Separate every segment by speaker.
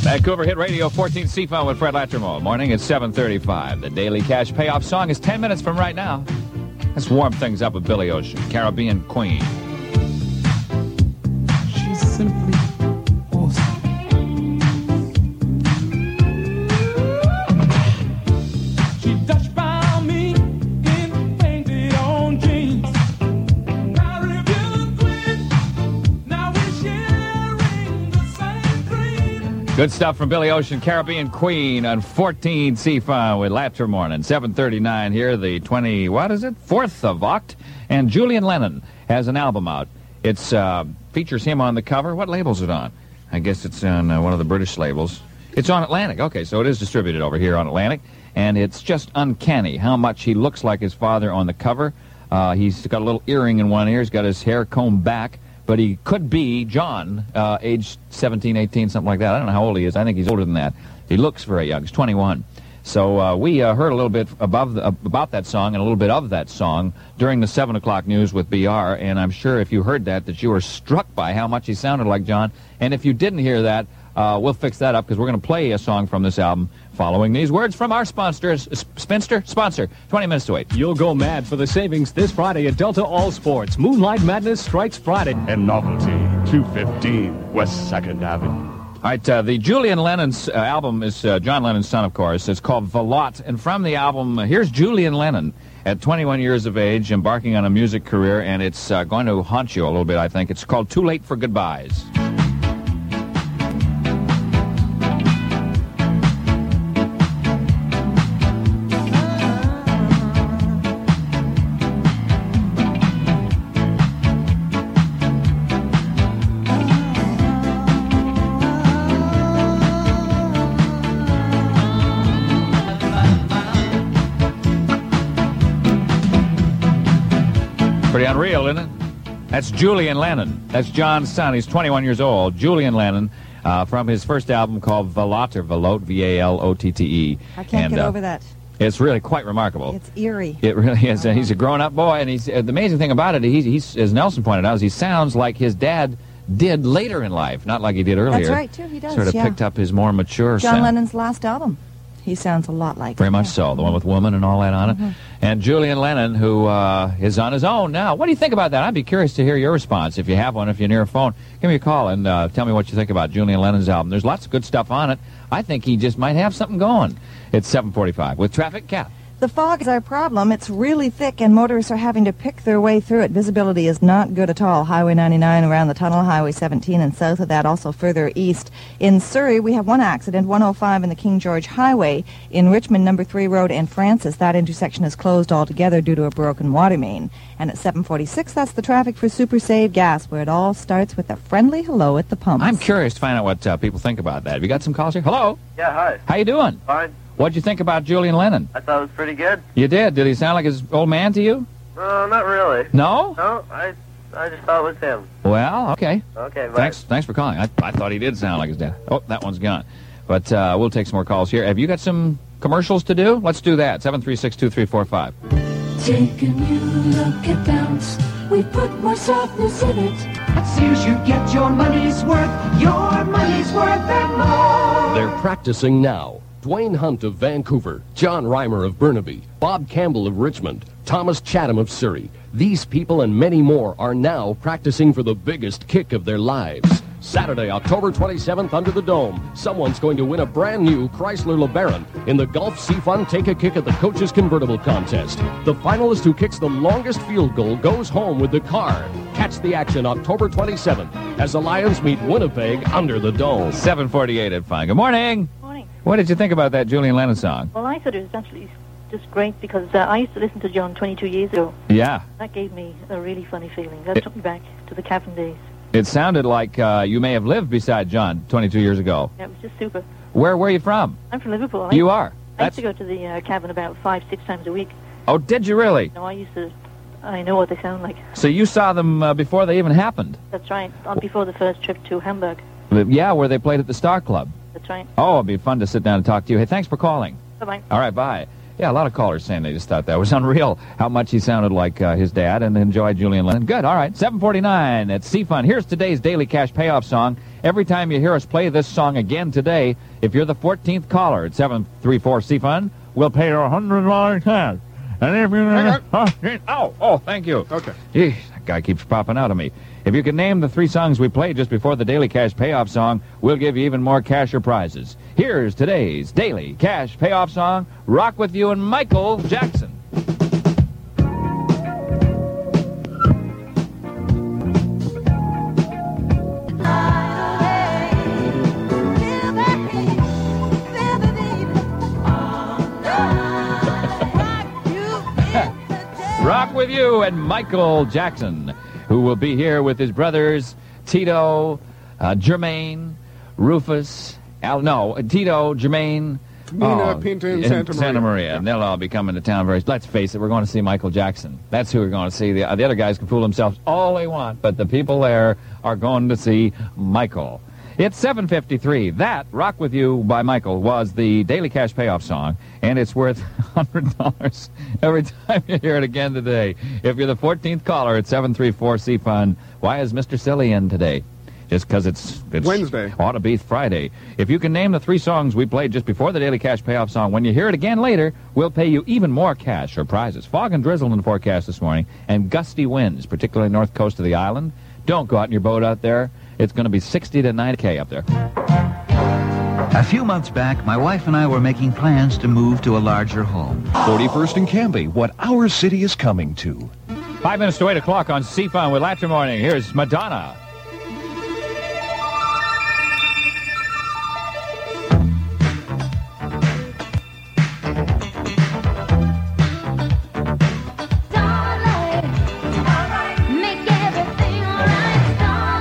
Speaker 1: Vancouver Hit Radio 14 C-Fun with Fred Latrimore. Morning at 7:35. The Daily Cash Payoff song is 10 minutes from right now. Let's warm things up with Billy Ocean, Caribbean Queen.
Speaker 2: She's simply awesome. She touched by me in painted on jeans. Caribbean Queen, now we're sharing the same dream.
Speaker 1: Good stuff from Billy Ocean, Caribbean Queen on 14 C-Fun with Latrimore. And 7:39 here, the 4th of Oct. And Julian Lennon has an album out. It's features him on the cover. What label's it on? I guess it's on one of the British labels. It's on Atlantic. Okay, so it is distributed over here on Atlantic. And it's just uncanny how much he looks like his father on the cover. He's got a little earring in one ear. He's got his hair combed back. But he could be John, age 17, 18, something like that. I don't know how old he is. I think he's older than that. He looks very young. He's 21. So we heard a little bit about that song and a little bit of that song during the 7 o'clock news with BR, and I'm sure if you heard that you were struck by how much he sounded like John. And if you didn't hear that, we'll fix that up because we're going to play a song from this album following these words from our sponsor, 20 minutes to 8.
Speaker 3: You'll go mad for the savings this Friday at Delta All Sports. Moonlight Madness strikes Friday.
Speaker 4: And Novelty, 215 West 2nd Avenue.
Speaker 1: All right, the Julian Lennon's album is John Lennon's son, of course. It's called Veloute, and from the album, here's Julian Lennon at 21 years of age, embarking on a music career, and it's going to haunt you a little bit, I think. It's called Too Late for Goodbyes. Pretty unreal, isn't it? That's Julian Lennon. That's John's son. He's 21 years old. Julian Lennon, from his first album called Veloute, or Veloute, V-A-L-O-T-T-E.
Speaker 5: I can't get over that.
Speaker 1: It's really quite remarkable.
Speaker 5: It's eerie.
Speaker 1: It really is. He's a grown-up boy, and he's the amazing thing about it, he's as Nelson pointed out, is he sounds like his dad did later in life, not like he did earlier.
Speaker 5: That's right, too. He does,
Speaker 1: Sort of picked up his more mature sound.
Speaker 5: John Lennon's last album. He sounds a lot like
Speaker 1: Very much so. The one with Woman and all that on it. And Julian Lennon, who is on his own now. What do you think about that? I'd be curious to hear your response. If you have one, if you're near a phone, give me a call and tell me what you think about Julian Lennon's album. There's lots of good stuff on it. I think he just might have something going. It's 7:45 with Traffic Cap.
Speaker 5: The fog is our problem. It's really thick, and motorists are having to pick their way through it. Visibility is not good at all. Highway 99 around the tunnel, Highway 17, and south of that, also further east. In Surrey, we have one accident, 105 in the King George Highway. In Richmond, number 3 Road and Francis, that intersection is closed altogether due to a broken water main. And at 7:46, that's the traffic for Super Save Gas, where it all starts with a friendly hello at the pumps.
Speaker 1: I'm curious to find out what people think about that. Have you got some calls here? Hello?
Speaker 6: Yeah, hi.
Speaker 1: How you doing?
Speaker 6: Fine.
Speaker 1: What'd you think about Julian Lennon?
Speaker 6: I thought it was pretty good.
Speaker 1: You did? Did he sound like his old man to you?
Speaker 6: Not really.
Speaker 1: No?
Speaker 6: No, I just thought it was him.
Speaker 1: Well, okay.
Speaker 6: Okay, bye.
Speaker 1: Thanks for calling. I thought he did sound like his dad. Oh, that one's gone. But we'll take some more calls here. Have you got some commercials to do? Let's do that. 736-2345.
Speaker 7: Take a new look at Bounce. We put more softness in it.
Speaker 8: At Sears you get your money's worth and more.
Speaker 9: They're practicing now. Dwayne Hunt of Vancouver, John Reimer of Burnaby, Bob Campbell of Richmond, Thomas Chatham of Surrey. These people and many more are now practicing for the biggest kick of their lives. Saturday, October 27th, under the Dome, someone's going to win a brand new Chrysler LeBaron in the Gulf C-Fun Take a Kick at the Coaches Convertible Contest. The finalist who kicks the longest field goal goes home with the car. Catch the action October 27th as the Lions meet Winnipeg under the Dome.
Speaker 1: 7:48 at Fine. Good morning.
Speaker 10: Morning.
Speaker 1: What did you think about that Julian Lennon song?
Speaker 10: Well, I thought it was actually just great because I used to listen to John 22 years ago.
Speaker 1: Yeah.
Speaker 10: That gave me a really funny feeling. That took me back to the Cavern days.
Speaker 1: It sounded like you may have lived beside John 22 years ago.
Speaker 10: Yeah, it was just super.
Speaker 1: Where are you from?
Speaker 10: I'm from Liverpool.
Speaker 1: You are?
Speaker 10: I used to go to the Cavern about 5-6 times a week.
Speaker 1: Oh, did you really?
Speaker 10: No, I know what they sound like.
Speaker 1: So you saw them before they even happened?
Speaker 10: That's right. Before the first trip to Hamburg.
Speaker 1: Yeah, where they played at the Star Club.
Speaker 10: That's right.
Speaker 1: Oh, it'd be fun to sit down and talk to you. Hey, thanks for calling.
Speaker 10: Bye-bye.
Speaker 1: All right, bye. Yeah, a lot of callers saying they just thought that was unreal, how much he sounded like his dad and enjoyed Julian Lennon. Good, all right, 7:49 at C-Fun. Here's today's Daily Cash Payoff song. every time you hear us play this song again today, if you're the 14th caller at 734-C-FUN, we'll pay you $100 cash. And if you... Oh, thank you.
Speaker 4: Okay.
Speaker 1: Gee, that guy keeps popping out of me. If you can name the 3 songs we played just before the Daily Cash Payoff song, we'll give you even more cash or prizes. Here's today's Daily Cash Payoff song, Rock With You and Michael Jackson. Rock With You and Michael Jackson, who will be here with his brothers Tito, Jermaine, Rufus, Tito, Jermaine,
Speaker 4: Nina, Pinta, and Santa Maria.
Speaker 1: And they'll all be coming to town very... Let's face it, we're going to see Michael Jackson. That's who we're going to see. The other guys can fool themselves all they want, but the people there are going to see Michael. It's 7:53. That, Rock With You by Michael, was the Daily Cash Payoff song, and it's worth $100 every time you hear it again today. If you're the 14th caller at 734-C-FUN, why is Mr. Silly in today? Just because it's
Speaker 4: Wednesday.
Speaker 1: Ought to be Friday. If you can name the 3 songs we played just before the Daily Cash Payoff song, when you hear it again later, we'll pay you even more cash or prizes. Fog and drizzle in the forecast this morning, and gusty winds, particularly north coast of the island. Don't go out in your boat out there. It's going to be 60 to 90K up there.
Speaker 11: A few months back, my wife and I were making plans to move to a larger home.
Speaker 12: 41st and Canby, what our city is coming to.
Speaker 1: 5 minutes to 8 o'clock on C-FUN with Laughter Morning. Here's Madonna.
Speaker 7: Make everything alright,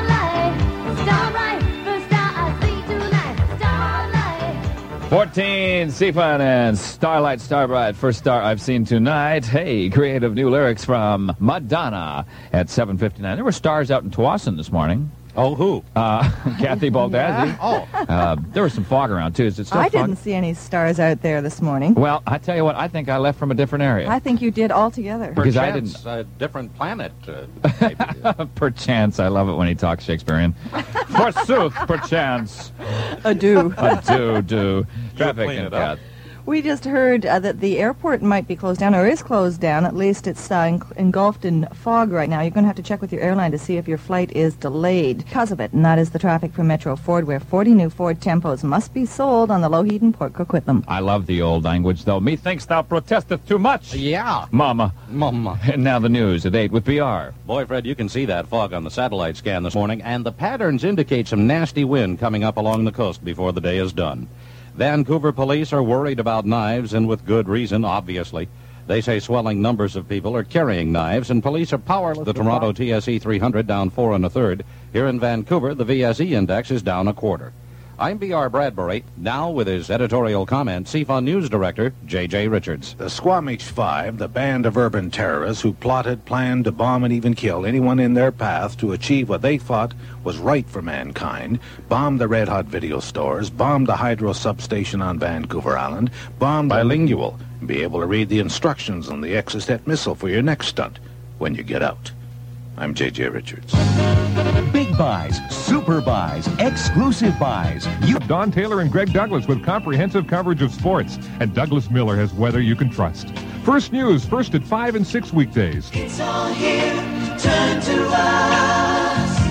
Speaker 7: starlight, first star I see tonight, starlight.
Speaker 1: 14, C-FUN and Starlight, Starbright, first star I've seen tonight. Hey, creative new lyrics from Madonna at 7:59. There were stars out in Tawasin this morning.
Speaker 13: Oh, who?
Speaker 1: Kathy Baldazzi.
Speaker 13: Oh.
Speaker 1: There was some fog around, too. Is it still
Speaker 5: I
Speaker 1: fog?
Speaker 5: didn't see any stars out there this morning.
Speaker 1: Well, I tell you what, I think I left from a different area.
Speaker 5: I think you did altogether.
Speaker 1: Because I
Speaker 13: Perchance,
Speaker 1: didn't...
Speaker 13: a different planet.
Speaker 1: Perchance. I love it when he talks Shakespearean. Forsooth, perchance.
Speaker 5: Adieu.
Speaker 1: Do. Traffic
Speaker 13: clean
Speaker 1: and
Speaker 13: it up.
Speaker 5: We We just heard that the airport might be closed down, or is closed down. At least it's engulfed in fog right now. You're going to have to check with your airline to see if your flight is delayed because of it. And that is the traffic for Metro Ford, where 40 new Ford Tempos must be sold on the Lougheed and Port Coquitlam.
Speaker 1: I love the old language, though. Methinks thou protesteth too much.
Speaker 13: Yeah.
Speaker 1: Mama.
Speaker 13: Mama.
Speaker 1: And now the news at 8 with BR.
Speaker 13: Boy, Fred, you can see that fog on the satellite scan this morning, and the patterns indicate some nasty wind coming up along the coast before the day is done. Vancouver police are worried about knives, and with good reason, obviously. They say swelling numbers of people are carrying knives, and police are powerless. The Toronto TSE 300 down 4 1/3. Here in Vancouver, the VSE index is down 1/4. I'm B.R. Bradbury, now with his editorial comment, C-FUN News Director, J.J. Richards.
Speaker 14: The Squamish 5, the band of urban terrorists who plotted, planned to bomb and even kill anyone in their path to achieve what they thought was right for mankind, bombed the Red Hot video stores, bombed the hydro substation on Vancouver Island, bombed bilingual, and be able to read the instructions on the Exocet missile for your next stunt when you get out. I'm J.J. Richards.
Speaker 12: Big buys, super buys, exclusive buys.
Speaker 15: Don Taylor and Greg Douglas with comprehensive coverage of sports. And Douglas Miller has weather you can trust. First News, first at 5 and 6 weekdays.
Speaker 8: It's all here, turn to us.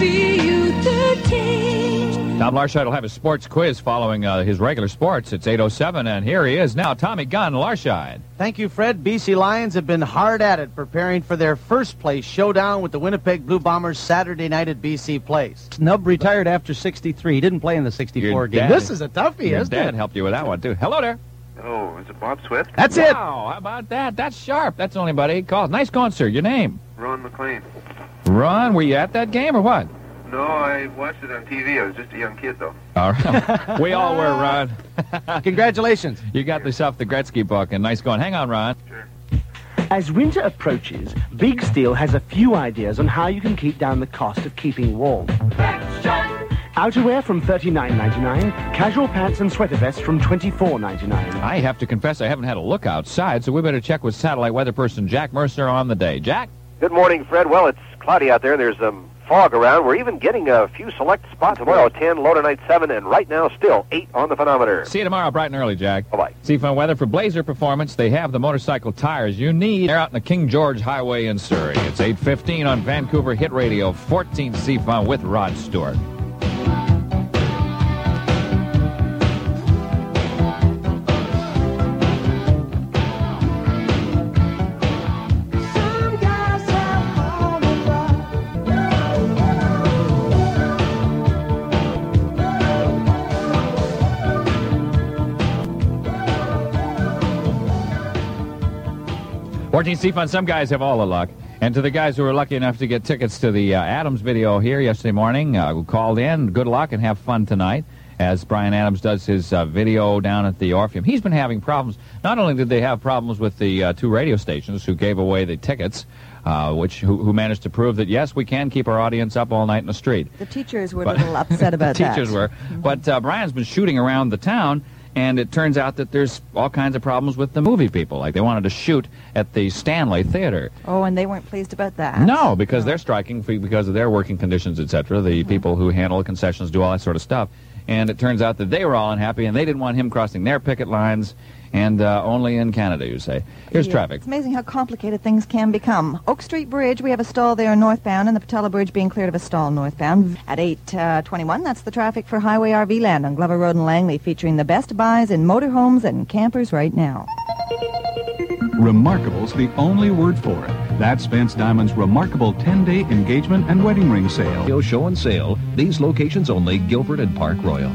Speaker 8: BU13.
Speaker 1: Tom Larscheid will have his sports quiz following his regular sports. It's 8:07, and here he is now, Tommy Gunn, Larscheid.
Speaker 16: Thank you, Fred. BC Lions have been hard at it preparing for their first-place showdown with the Winnipeg Blue Bombers Saturday night at BC Place.
Speaker 17: Snubb retired after 63. He didn't play in the 64 game.
Speaker 16: This is a toughie,
Speaker 1: Your
Speaker 16: isn't it?
Speaker 1: dad helped you with that one, too. Hello there.
Speaker 6: Oh, is it Bob Swift?
Speaker 16: That's it.
Speaker 1: Wow, how about that? That's sharp. That's the only buddy he called. Nice going, sir. Your name?
Speaker 6: Ron McLean.
Speaker 1: Ron, were you at that game or what?
Speaker 6: No, I watched it on TV. I was just a young kid, though.
Speaker 1: All right. We all were, Ron.
Speaker 16: Congratulations.
Speaker 1: You got yourself the Gretzky book, and nice going. Hang on, Ron.
Speaker 6: Sure.
Speaker 18: As winter approaches, Big Steel has a few ideas on how you can keep down the cost of keeping warm. Outerwear from $39.99, casual pants and sweater vests from $24.99.
Speaker 1: I have to confess I haven't had a look outside, so we better check with satellite weather person Jack Mercer on the day. Jack?
Speaker 19: Good morning, Fred. Well, it's cloudy out there. There's fog around. We're even getting a few select spots. Tomorrow 10, low tonight 7, and right now still 8 on the phonometer.
Speaker 1: See you tomorrow bright and early, Jack.
Speaker 19: Bye-bye.
Speaker 1: Seafun weather for Blazer Performance. They have the motorcycle tires you need. They're out in the King George Highway in Surrey. It's 8:15 on Vancouver Hit Radio, 14 Seafun with Rod Stewart. Seafun, some guys have all the luck. And to the guys who were lucky enough to get tickets to the Adams video here yesterday morning, who called in, good luck and have fun tonight as Brian Adams does his video down at the Orpheum. He's been having problems. Not only did they have problems with the two radio stations who gave away the tickets, who managed to prove that, yes, we can keep our audience up all night in the street.
Speaker 5: The teachers were a little upset about
Speaker 1: that. The teachers were. But Brian's been shooting around the town, and it turns out that there's all kinds of problems with the movie people. Like they wanted to shoot at the Stanley Theater.
Speaker 5: Oh, and they weren't pleased about that.
Speaker 1: No, because they're striking because of their working conditions, etc. The people who handle the concessions do all that sort of stuff. And it turns out that they were all unhappy, and they didn't want him crossing their picket lines, and only in Canada, you say. Here's traffic.
Speaker 5: It's amazing how complicated things can become. Oak Street Bridge, we have a stall there northbound, and the Patella Bridge being cleared of a stall northbound. At 8:21, that's the traffic for Highway RV Land on Glover Road in Langley, featuring the best buys in motorhomes and campers right now.
Speaker 20: Remarkable's the only word for it. That's Spence Diamond's remarkable 10-day engagement and wedding ring sale.
Speaker 12: Show and sale. These locations only, Gilbert and Park Royal.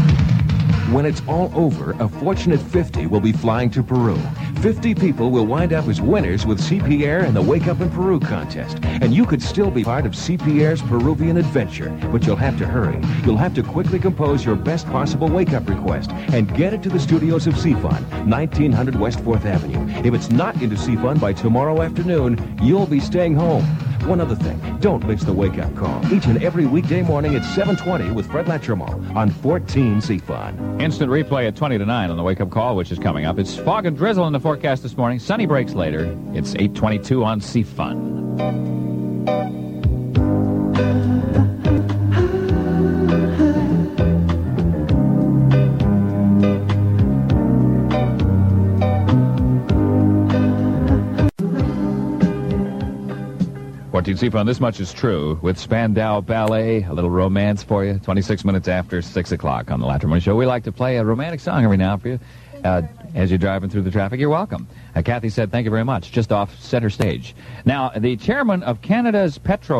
Speaker 12: When it's all over, a fortunate 50 will be flying to Peru. 50 people will wind up as winners with CP Air and the Wake Up in Peru contest. And you could still be part of CP Air's Peruvian adventure, but you'll have to hurry. You'll have to quickly compose your best possible wake-up request and get it to the studios of Seafun, 1900 West 4th Avenue. If it's not into Seafun by tomorrow afternoon, you'll be staying home. One other thing, don't miss the wake-up call. Each and every weekday morning at 7:20 with Fred Latrimore on 14 Seafun.
Speaker 1: Instant replay at 20 to 9 on the wake-up call, which is coming up. It's fog and drizzle in the forecast this morning. Sunny breaks later. It's 8:22 on Seafun. 14 Seafun, this much is true. With Spandau Ballet, a little romance for you. 26 minutes after 6 o'clock on the Latrimore Show. We like to play a romantic song every now and for you. As you're driving through the traffic, you're welcome. Kathy said, thank you very much, just off center stage. Now, the chairman of Canada's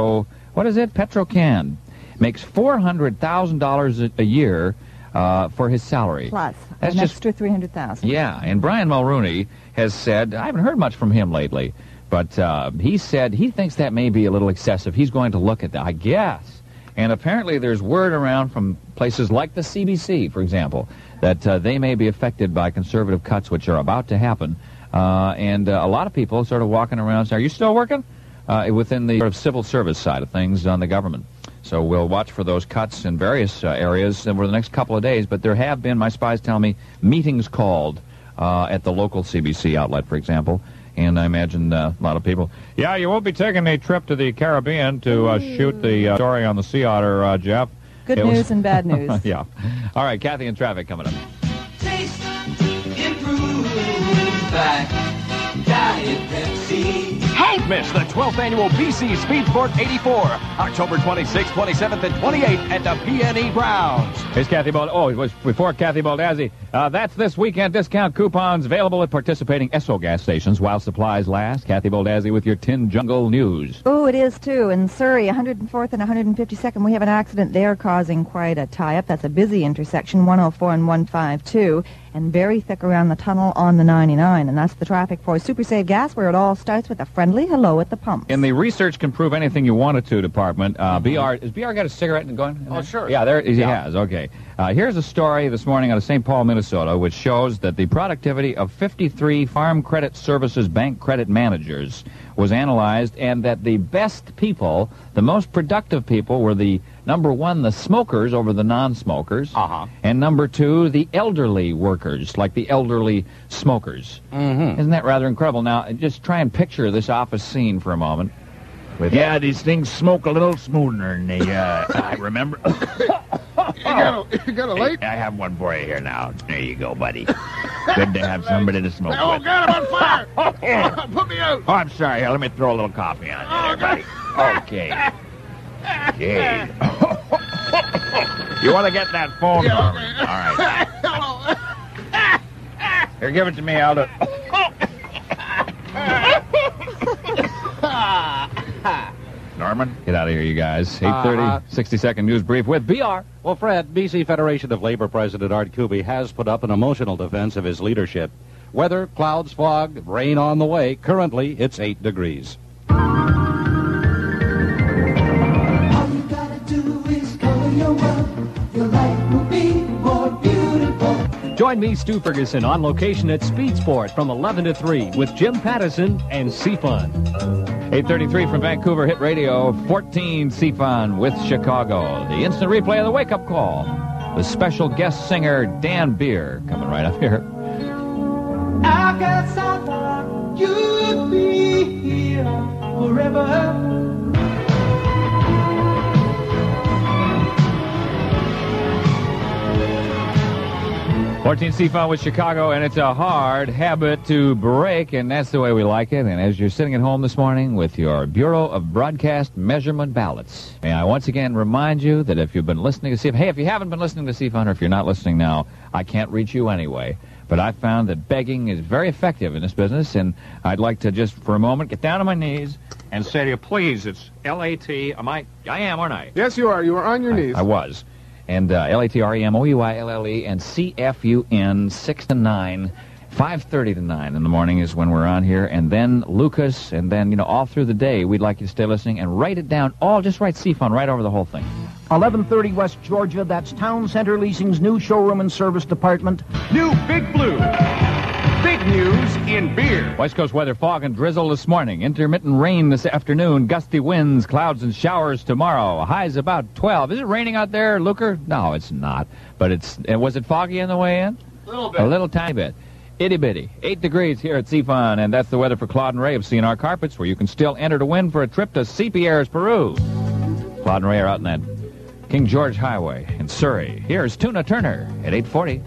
Speaker 1: Petro-Can, makes $400,000 a year for his salary.
Speaker 5: Plus,
Speaker 1: that's
Speaker 5: an
Speaker 1: just
Speaker 5: extra $300,000.
Speaker 1: Yeah, and Brian Mulrooney has said, I haven't heard much from him lately, but he said he thinks that may be a little excessive. He's going to look at that, I guess. And apparently there's word around from places like the CBC, for example, that they may be affected by conservative cuts which are about to happen. And a lot of people sort of walking around saying, are you still working? Within the sort of civil service side of things on the government. So we'll watch for those cuts in various areas over the next couple of days. But there have been, my spies tell me, meetings called at the local CBC outlet, for example. And I imagine a lot of people, yeah, you won't be taking a trip to the Caribbean to shoot the story on the Sea Otter, Jeff.
Speaker 5: Good news and bad news.
Speaker 1: Yeah. All right, Kathy and traffic coming up.
Speaker 8: Taste, improve, by Diet Pepsi.
Speaker 3: Don't miss the 12th annual BC Speed Sport 84, October 26th, 27th, and 28th at the PNE Grounds.
Speaker 1: Here's Kathy Baldazzi. Oh, it was before Kathy Baldazzi. That's this weekend discount coupons available at participating Esso gas stations while supplies last. Kathy Baldazzi with your Tin Jungle News.
Speaker 5: Oh, it is, too. In Surrey, 104th and 152nd, we have an accident there causing quite a tie-up. That's a busy intersection, 104 and 152, and very thick around the tunnel on the 99. And that's the traffic for Super Save Gas, where it all starts with a friendly hello at the pump.
Speaker 1: In the research can prove anything you want it to department, BR, has BR got a cigarette going?
Speaker 16: Oh, sure.
Speaker 1: Yeah, there he has. Okay. Here's a story this morning out of St. Paul, Minnesota, which shows that the productivity of 53 Farm Credit Services bank credit managers was analyzed, and that the best people, the most productive people, were the number one, the smokers over the non-smokers, and number two, the elderly workers, like the elderly smokers. Isn't that rather incredible? Now, just try and picture this office scene for a moment. with
Speaker 21: Yeah, these things smoke a little smoother than they, I remember.
Speaker 22: You got a light?
Speaker 21: I have one for you here now. There you go, buddy. Good to have somebody to smoke
Speaker 22: Oh,
Speaker 21: with.
Speaker 22: God, I'm on fire! Put me out!
Speaker 21: Oh, I'm sorry. Here, let me throw a little coffee on you there, buddy. Okay. Okay. You want to get that phone
Speaker 22: Yeah,
Speaker 21: for me?
Speaker 22: okay.
Speaker 21: All right.
Speaker 22: Hello.
Speaker 21: Here, give it to me, Aldo. Norman?
Speaker 1: Get out of here, you guys. 8:30, 60-second news brief with BR.
Speaker 13: Well, Fred, BC Federation of Labor President Art Kuby has put up an emotional defense of his leadership. Weather, clouds, fog, rain on the way. Currently, it's 8 degrees.
Speaker 8: All you gotta do is color your world. Your life will be more beautiful.
Speaker 23: Join me, Stu Ferguson, on location at Speed Sport from 11 to 3 with Jim Pattison and C-Fun.
Speaker 1: 8:33 from Vancouver Hit Radio, 14 C-Fun with Chicago. The instant replay of the wake-up call. The special guest singer Dan Beer coming right up here.
Speaker 8: I guess I thought you'd be here forever.
Speaker 1: 14 C-Fun with Chicago, and it's a hard habit to break, and that's the way we like it. And as you're sitting at home this morning with your Bureau of Broadcast Measurement ballots, may I once again remind you that if you've been listening to C-Fun, hey, if you haven't been listening to C-Fun, or if you're not listening now, I can't reach you anyway. But I found that begging is very effective in this business, and I'd like to just for a moment get down on my knees and say to you, please, it's L-A-T. I am, aren't I?
Speaker 22: Yes, you are. You are on your knees.
Speaker 1: I was. And L-A-T-R-E-M-O-U-I-L-L-E and C-F-U-N 6 to 9, 5:30 to 9 in the morning is when we're on here. And then Lucas, and then, all through the day, we'd like you to stay listening and write it down. Just write C-Fun right over the whole thing.
Speaker 24: 1130 West Georgia, that's Town Center Leasing's new showroom and service department.
Speaker 3: New Big Blue. Big news in beer.
Speaker 1: West Coast weather, fog and drizzle this morning. Intermittent rain this afternoon. Gusty winds, clouds and showers tomorrow. Highs about 12. Is it raining out there, Luker? No, it's not. But was it foggy on the way in?
Speaker 22: A little bit.
Speaker 1: A little tiny bit. Itty bitty. 8 degrees here at C-Fun, and that's the weather for Claude and Ray of C&R Carpets, where you can still enter to win for a trip to CPR's Peru. Claude and Ray are out in that King George Highway in Surrey. Here's Tuna Turner at 8:40.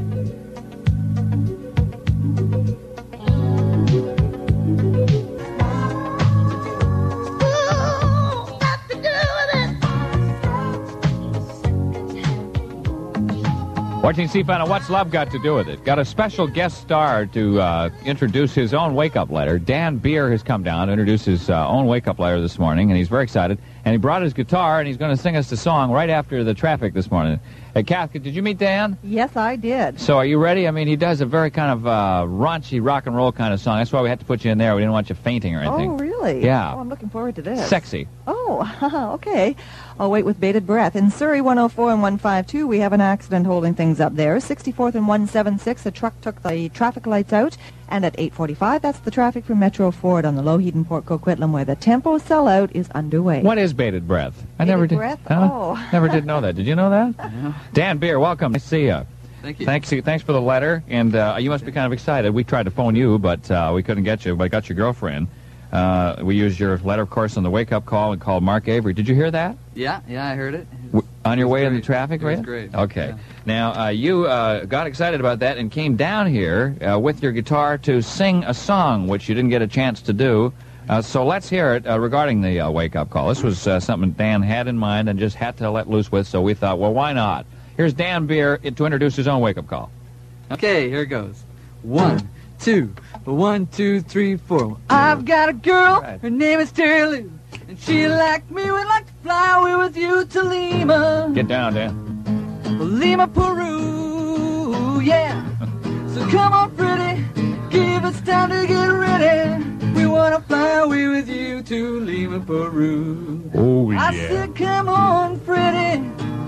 Speaker 1: Watching C-Fun, and what's love got to do with it? Got a special guest star to introduce his own wake-up letter. Dan Beer has come down to introduce his own wake-up letter this morning, and he's very excited. And he brought his guitar, and he's going to sing us the song right after the traffic this morning. Hey, Kath, did you meet Dan?
Speaker 5: Yes, I did.
Speaker 1: So are you ready? I mean, he does a very kind of raunchy rock and roll kind of song. That's why we had to put you in there. We didn't want you fainting or anything.
Speaker 5: Oh, really?
Speaker 1: Yeah.
Speaker 5: Oh, I'm looking forward to this.
Speaker 1: Sexy.
Speaker 5: Oh, okay. I'll wait with bated breath. In Surrey 104 and 152, we have an accident holding things up there. 64th and 176, a truck took the traffic lights out. And at 8:45, that's the traffic from Metro Ford on the Lougheed Port Coquitlam, where the Tempo sellout is underway.
Speaker 1: What is bated breath? I
Speaker 5: Bated
Speaker 1: never did.
Speaker 5: breath?
Speaker 1: Huh?
Speaker 5: Oh.
Speaker 1: Never did know that. Did you know that?
Speaker 25: No.
Speaker 1: Dan Beer, welcome. Nice to see you.
Speaker 25: Thank you.
Speaker 1: Thanks for the letter, and you must be kind of excited. We tried to phone you, but we couldn't get you. But I got your girlfriend. We used your letter, of course, on the wake-up call and called Mark Avery. Did you hear that?
Speaker 25: Yeah, I heard it.
Speaker 1: On your way in the traffic, right?
Speaker 25: It was great.
Speaker 1: Okay.
Speaker 25: Yeah.
Speaker 1: Now, you got excited about that and came down here with your guitar to sing a song, which you didn't get a chance to do. So let's hear it regarding the wake-up call. This was something Dan had in mind and just had to let loose with, so we thought, well, why not? Here's Dan Beer to introduce his own wake-up call.
Speaker 25: Okay, here it goes. 1, 2, 1, 2, 3, 4. I've got a girl, her name is Terry Lou, and she like me, would like to fly away with you to Lima.
Speaker 1: Get down, Dan.
Speaker 25: Lima, Peru, yeah. So come on, pretty, give us time to get ready. We want to fly away with you to Lima, Peru.
Speaker 1: Oh, yeah.
Speaker 25: I said, come on, pretty,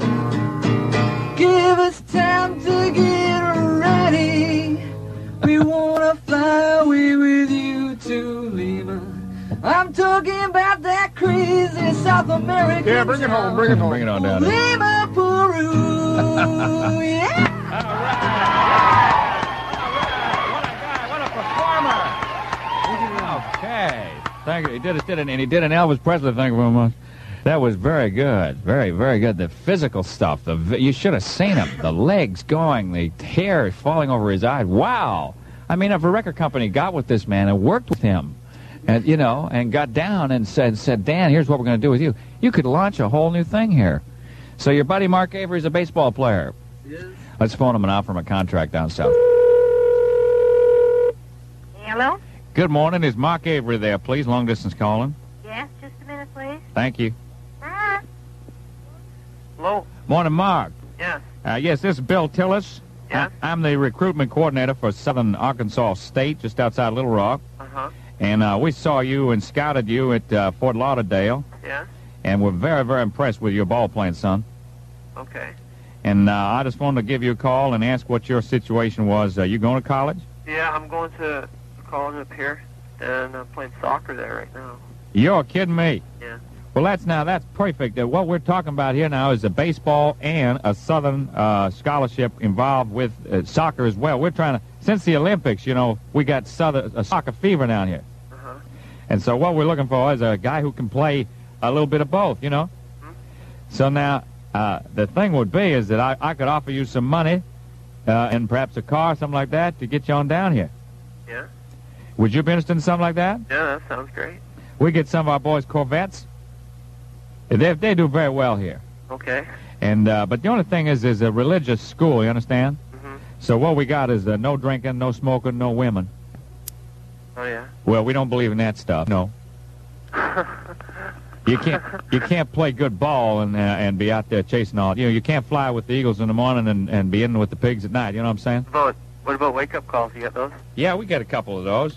Speaker 25: give us time to get ready. We want to fly away with you to Lima. I'm talking about that crazy South American.
Speaker 22: Yeah, bring it home, bring it home.
Speaker 1: Bring it on down.
Speaker 25: Lima, Peru, yeah.
Speaker 1: Okay. Thank you. He did an Elvis Presley. Thank you very much. That was very good. Very, very good. The physical stuff. You should have seen him. The legs going, the hair falling over his eyes. Wow. I mean, if a record company got with this man and worked with him, and and got down and said, Dan, here's what we're going to do with you. You could launch a whole new thing here. So your buddy Mark Avery's a baseball player.
Speaker 2: Yes.
Speaker 1: Let's phone him and offer him a contract down south.
Speaker 2: Hello?
Speaker 1: Good morning. Is Mark Avery there, please? Long distance calling.
Speaker 2: Yes, just a minute, please.
Speaker 1: Thank you.
Speaker 2: Hello?
Speaker 1: Morning, Mark.
Speaker 2: Yes.
Speaker 1: Yes, this is Bill Tillis.
Speaker 2: Yes.
Speaker 1: I'm the recruitment coordinator for Southern Arkansas State, just outside Little Rock.
Speaker 2: Uh-huh.
Speaker 1: And we saw you and scouted you at Fort Lauderdale.
Speaker 2: Yeah.
Speaker 1: And we're very, very impressed with your ball playing, son.
Speaker 2: Okay.
Speaker 1: And I just wanted to give you a call and ask what your situation was. You going to college?
Speaker 2: Yeah, I'm going to college up here, and I'm playing soccer there right now.
Speaker 1: You're kidding me.
Speaker 2: Yeah.
Speaker 1: Well, that's perfect. What we're talking about here now is a baseball and a Southern scholarship involved with soccer as well. We're trying to, since the Olympics, we got soccer fever down here.
Speaker 2: Uh-huh.
Speaker 1: And so what we're looking for is a guy who can play a little bit of both,
Speaker 2: Mm-hmm.
Speaker 1: So now, the thing would be is that I could offer you some money and perhaps a car, something like that, to get you on down here.
Speaker 2: Yeah.
Speaker 1: Would you be interested in something like that?
Speaker 2: Yeah, that sounds great.
Speaker 1: We get some of our boys Corvettes. They do very well here.
Speaker 2: Okay.
Speaker 1: And but the only thing is a religious school, you understand?
Speaker 2: Mm-hmm.
Speaker 1: So what we got is no drinking, no smoking, no women.
Speaker 2: Oh, yeah.
Speaker 1: Well, we don't believe in that stuff. No. You can't play good ball and be out there chasing all. You can't fly with the Eagles in the morning and be in with the pigs at night. You know what I'm saying?
Speaker 2: What about wake-up calls? You got those?
Speaker 1: Yeah, we get a couple of those.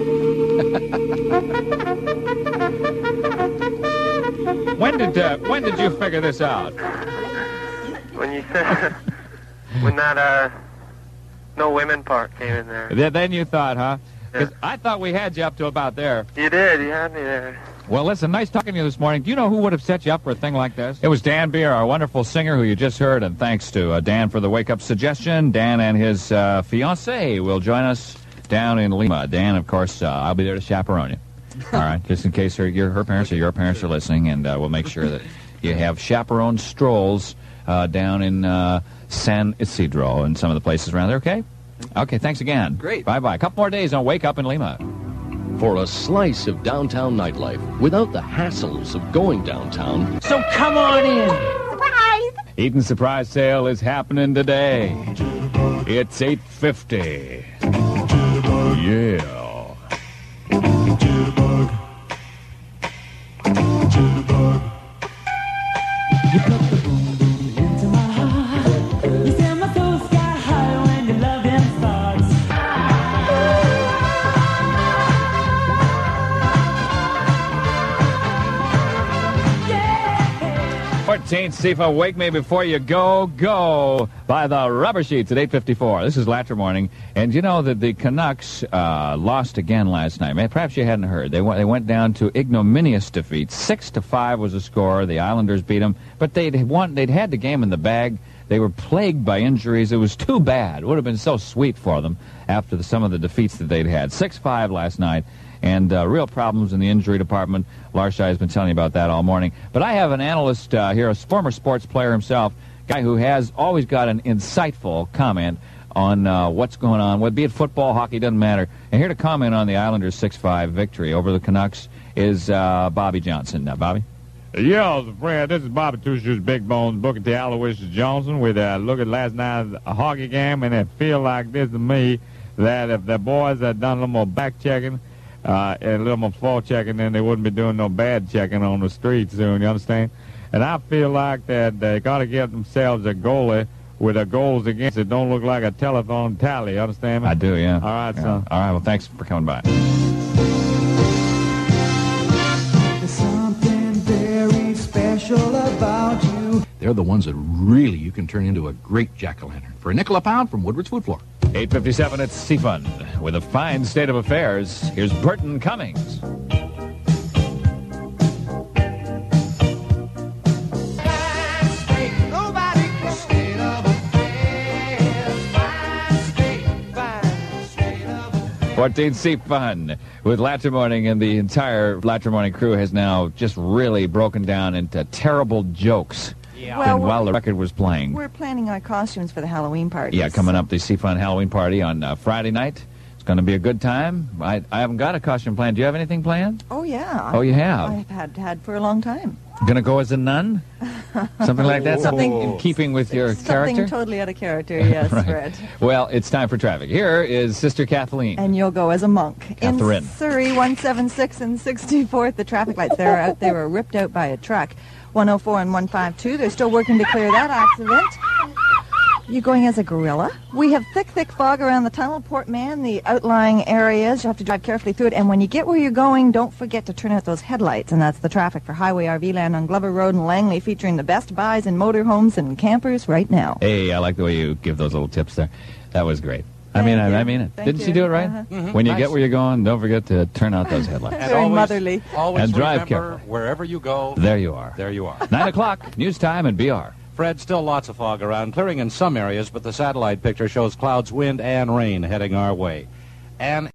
Speaker 1: When did you figure this out?
Speaker 2: When you said when that no women part came in there.
Speaker 1: Then you thought, huh? Because I thought we had you up to about there.
Speaker 2: You did. You had me there.
Speaker 1: Well, listen, nice talking to you this morning. Do you know who would have set you up for a thing like this? It was Dan Beer, our wonderful singer who you just heard, and thanks to Dan for the wake-up suggestion. Dan and his fiancée will join us down in Lima. Dan, of course, I'll be there to chaperone you. All right, just in case her parents or your parents are listening, and we'll make sure that you have chaperone strolls down in San Isidro and some of the places around there, okay? Okay, thanks again.
Speaker 4: Great.
Speaker 1: Bye-bye. A couple more days on Wake Up in Lima.
Speaker 4: For a slice of downtown nightlife without the hassles of going downtown.
Speaker 24: So come on in.
Speaker 5: Surprise!
Speaker 1: Eaton Surprise Sale is happening today. It's $8.50. Yeah.
Speaker 8: You put the boom boom into my heart. You send my soul sky high when your loving starts.
Speaker 1: 14th, Sifa, Wake Me Before You Go, Go by the Rubber Sheets at 8:54. This is Latcher Morning. And you know that the Canucks lost again last night. Perhaps you hadn't heard. They went down to ignominious defeat. 6-5 was the score. The Islanders beat them. But they'd had the game in the bag. They were plagued by injuries. It was too bad. It would have been so sweet for them after some of the defeats that they'd had. 6-5 last night. And real problems in the injury department. Larshai has been telling you about that all morning. But I have an analyst here, a former sports player himself, guy who has always got an insightful comment on what's going on, be it football, hockey, doesn't matter. And here to comment on the Islanders' 6-5 victory over the Canucks is Bobby Johnson. Now, Bobby?
Speaker 9: Yo, friend, this is Bobby Two-Shoes Big Bones, Booker T. Aloysius Johnson with a look at last night's hockey game, and it feel like this to me that if the boys had done a little more back checking, and a little more forechecking, then they wouldn't be doing no bad checking on the streets soon, you understand? And I feel like that they got to get themselves a goalie with a goals against it. Don't look like a telephone tally, you understand me?
Speaker 1: I do, yeah.
Speaker 9: All right,
Speaker 1: yeah.
Speaker 9: son.
Speaker 1: All right, well, thanks for coming by.
Speaker 8: There's something very special about you.
Speaker 10: They're the ones that really you can turn into a great jack-o'-lantern. For a nickel a pound from Woodward's Food Floor.
Speaker 1: 8:57 at Seafund. With a fine state of affairs, here's Burton Cummings. 14C Fun with Latcher Morning, and the entire Latcher Morning crew has now just really broken down into terrible jokes.
Speaker 5: Yeah. Well,
Speaker 1: while the record was playing.
Speaker 5: We're planning our costumes for the Halloween party.
Speaker 1: Yeah, coming up, the C-Fun Halloween party on Friday night. It's going to be a good time. I haven't got a costume planned. Do you have anything planned?
Speaker 5: Oh, yeah.
Speaker 1: Oh, you have?
Speaker 5: I've had for a long time.
Speaker 1: Going to go as a nun? Something like that? Something in keeping with your character?
Speaker 5: Something totally out of character, yes,
Speaker 1: right.
Speaker 5: Fred.
Speaker 1: Well, it's time for traffic. Here is Sister Kathleen.
Speaker 5: And you'll go as a monk.
Speaker 1: Catherine.
Speaker 5: In Surrey, 176 and 64th, the traffic lights there are out. They were ripped out by a truck. 104 and 152, they're still working to clear that accident. You're going as a gorilla. We have thick fog around the tunnel, Port Mann, the outlying areas. You have to drive carefully through it. And when you get where you're going, don't forget to turn out those headlights. And that's the traffic for Highway RV Land on Glover Road in Langley, featuring the best buys in motorhomes and campers right now.
Speaker 1: Hey, I like the way you give those little tips there. That was great. I mean it. Didn't she do it right? When you get where you're going, don't forget to turn out those headlights.
Speaker 13: And
Speaker 5: very motherly.
Speaker 13: Always
Speaker 1: and drive
Speaker 13: remember,
Speaker 1: carefully.
Speaker 13: Wherever you go,
Speaker 1: there you are.
Speaker 13: There you are.
Speaker 1: 9 o'clock, news time and BR.
Speaker 13: Fred, still lots of fog around, clearing in some areas, but the satellite picture shows clouds, wind, and rain heading our way. An